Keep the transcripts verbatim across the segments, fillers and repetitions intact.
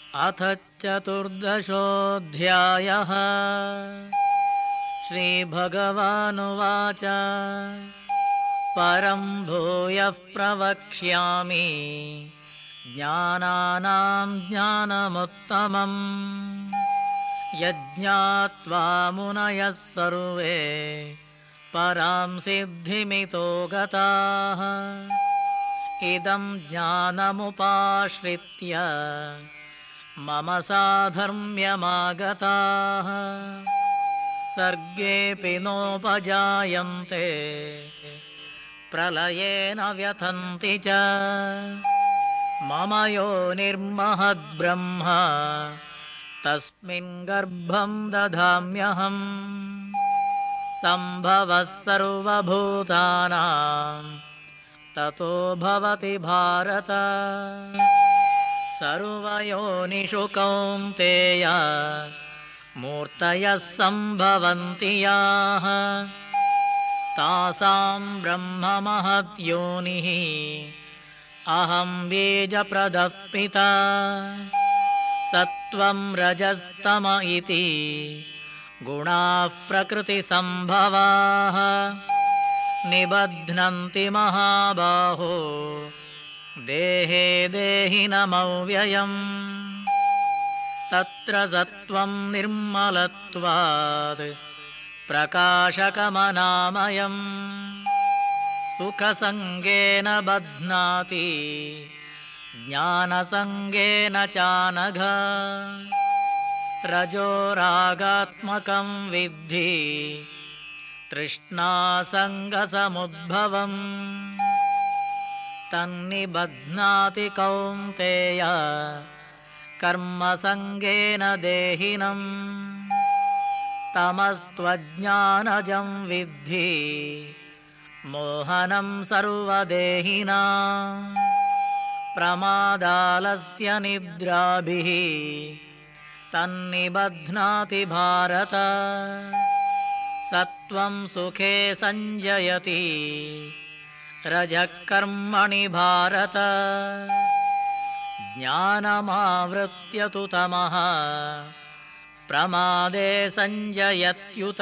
अथ चतुर्दशोऽध्यायः। श्रीभगवानुवाच परं भूयः प्रवक्ष्यामि ज्ञानानां ज्ञानमुत्तमम् यज्ञात्वा मुनयः सर्वे परां सिद्धिमितो गताः। इदं ज्ञानमुपाश्रित्य मम साधर्म्यमागताः सर्गेऽपि नोपजायन्ते प्रलये न व्यथन्ति च। मम योनिर्महद्ब्रह्म तस्मिन् गर्भं दधाम्यहम्। सम्भवः सर्वभूतानां ततो भवति भारत। सर्वयोनिषु कौन्तेय मूर्तयः सम्भवन्ति याः तासां ब्रह्म महद्योनिः अहं बीजप्रदः पिता। सत्त्वं रजस्तम इति गुणाः प्रकृतिसम्भवाः निबध्नन्ति महाबाहो देहे देहिनमव्ययम्। तत्र सत्त्वं निर्मलत्वात् प्रकाशकमनामयम् सुखसङ्गेन बध्नाति ज्ञानसङ्गेन चानघ। रजोरागात्मकं विद्धि तृष्णासङ्गसमुद्भवम् तन्निबध्नाति कौन्तेय कर्मसङ्गेन देहिनम्। तमस्त्वज्ञानजं विद्धि मोहनं सर्वदेहिनां। प्रमादालस्य निद्राभिः तन्निबध्नाति भारत। सत्त्वं सुखे संजयति रजः कर्मणि भारत। ज्ञानमावृत्य तु तमः प्रमादे संजयत्युत।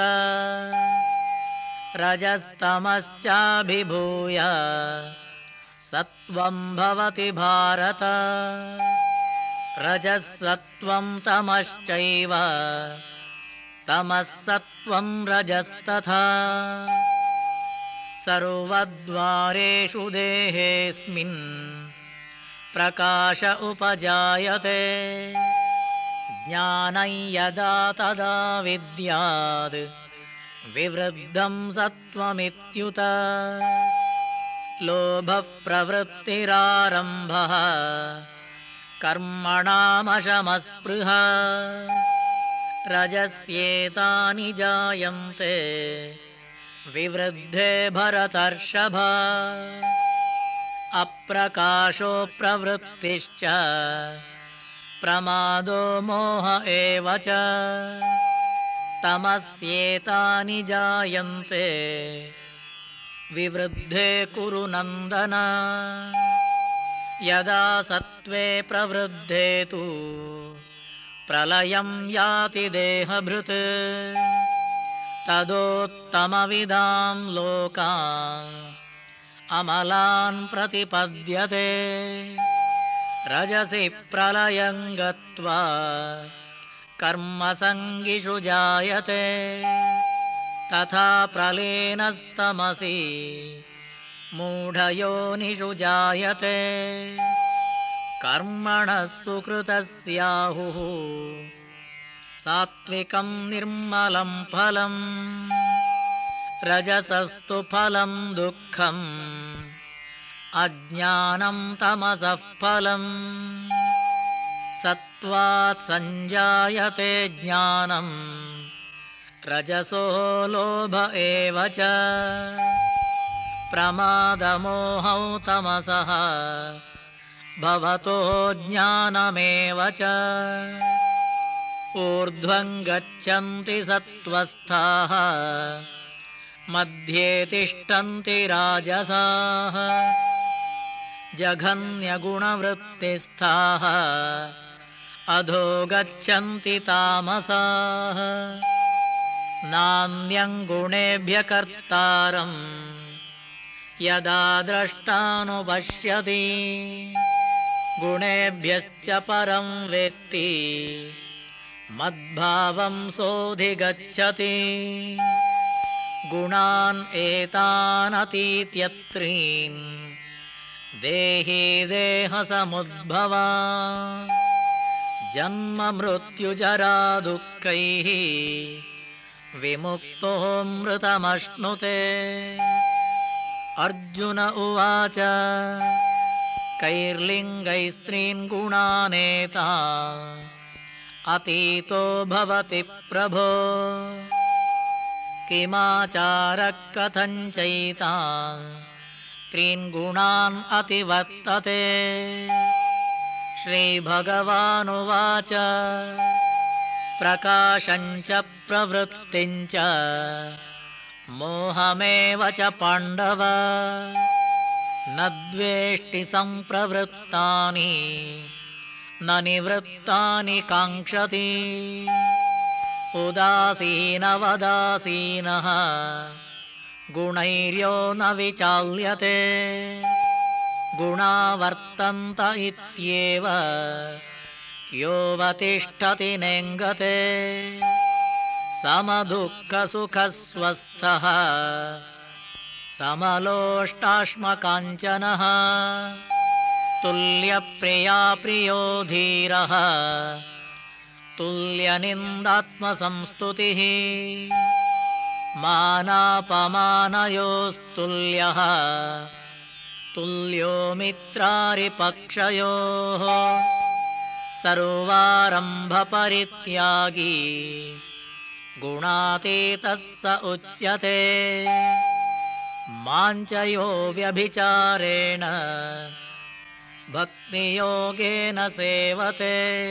रजस्तमश्चाभिभूय सत्त्वं भवति भारत। रजः सत्त्वं तमश्चैव तमः सत्त्वं रजस्तथा। सर्वद्वारेषु देहेऽस्मिन् प्रकाश उपजायते। ज्ञानं यदा तदा विद्याद् विवृद्धं सत्त्वमित्युत। लोभः प्रवृत्तिरारम्भः कर्मणामशमस्पृहा। रजस्येतानि जायन्ते विवृद्धे भरतर्षभ। अप्रकाशो प्रवृत्तिश्च प्रमादो मोह एव च। तमस्येतानि जायन्ते विवृद्धे कुरु नन्दन। यदा सत्त्वे प्रवृद्धे तु प्रलयं याति देहभृत्। तदोत्तमविदां लोकान् अमलान् प्रतिपद्यते। रजसि प्रलयं गत्वा कर्मसङ्गिषु जायते। तथा प्रलीनस्तमसि मूढयोनिषु जायते। कर्मणः सुकृतस्याहुः सात्विकं निर्मलं फलम्। रजसस्तु फलं दुःखम् अज्ञानं तमसः फलम्। सत्त्वात् संजायते ज्ञानं रजसो लोभ एव च। प्रमादमोहौ तमसः भवतो ज्ञानमेव च। ऊर्ध्वं गच्छन्ति सत्त्वस्थाः मध्ये तिष्ठन्ति राजसाः। जघन्यगुणवृत्तिस्थाः अधो गच्छन्ति तामसाः नान्यं गुणेभ्यः कर्तारं यदा द्रष्टानुपश्यति गुणेभ्यश्च परं वेत्ति मद्भावं सोऽधिगच्छति गुणान् एतान् अतीत्यत्रीन् देहि देहसमुद्भवा जन्म मृत्युजरा दुःखैः विमुक्तो मृतमश्नुते। अर्जुन उवाच कैर्लिङ्गैस्त्रीन् गुणानेता अतीतो भवति प्रभो किमाचारः कथञ्चैतान् त्रीन् गुणान् अतिवर्तते। श्रीभगवानुवाच प्रकाशञ्च प्रवृत्तिञ्च मोहमेव च पाण्डव न द्वेष्टि सम्प्रवृत्तानि न निवृत्तानि काङ्क्षति। उदासीनवदासीनः गुणैर्यो न विचाल्यते गुणा वर्तन्त इत्येव योऽवतिष्ठति नेङ्गते। समदुःखसुखस्वस्थः समलोष्टाश्मकाञ्चनः तुल्यप्रिया प्रियो धीरः तुल्यनिन्दात्मसंस्तुतिः मानापमानयोस्तुल्यः तुल्यो मित्रारिपक्षयोः सर्वारम्भपरित्यागी गुणातीतः स उच्यते। माञ्चयो व्यभिचारेण भक्तियोगेन सेवते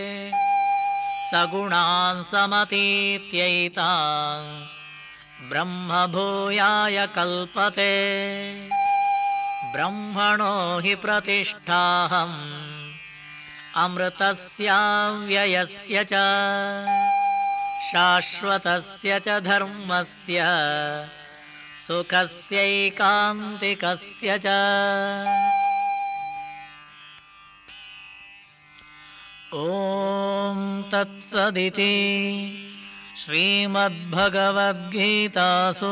सगुणान् समतीत्यैतान् ब्रह्मभूयाय कल्पते। ब्रह्मणो हि प्रतिष्ठाहम् अमृतस्याव्ययस्य च शाश्वतस्य च धर्मस्य सुखस्यैकान्तिकस्य च। ॐ तत्सदिति श्रीमद्भगवद्गीतासु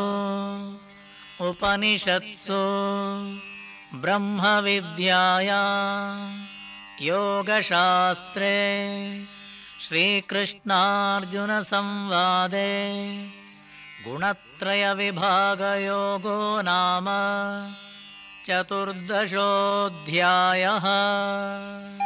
उपनिषत्सु ब्रह्मविद्यायां योगशास्त्रे श्रीकृष्णार्जुनसंवादे गुणत्रयविभागयोगो नाम चतुर्दशोऽध्यायः।